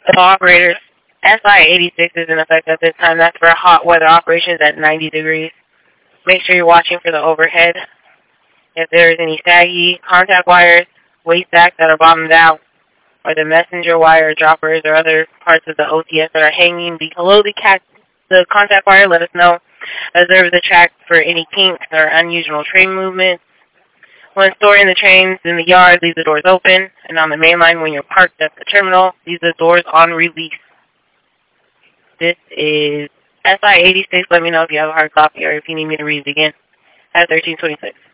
So operators, SI-86 is in effect at this time. That's for hot weather operations at 90 degrees. Make sure you're watching for the overhead. If there is any saggy contact wires, waste stacks that are bottomed out, or the messenger wire droppers or other parts of the OTS that are hanging below the contact wire, let us know. Observe the track for any kinks or unusual train movements. When storing the trains in the yard, leave the doors open. And on the main line, when you're parked at the terminal, leave the doors on release. This is SI-86. Let me know if you have a hard copy or if you need me to read it again at 1326.